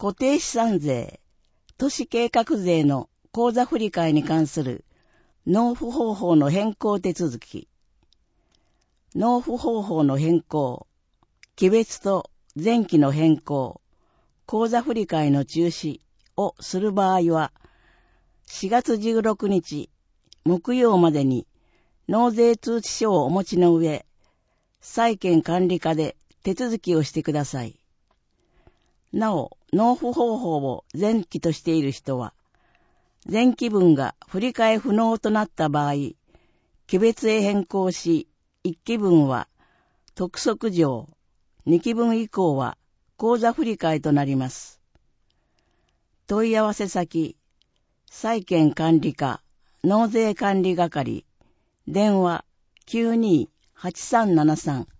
固定資産税、都市計画税の口座振替に関する納付方法の変更手続き。納付方法の変更、期別と前期の変更、口座振替の中止をする場合は、4月16日木曜までに納税通知書をお持ちの上、債権管理課で手続きをしてください。なお、納付方法を前期としている人は、前期分が振り替え不能となった場合、期別へ変更し、1期分は督促状、2期分以降は口座振替となります。問い合わせ先、債権管理課、納税管理係、電話 92-8373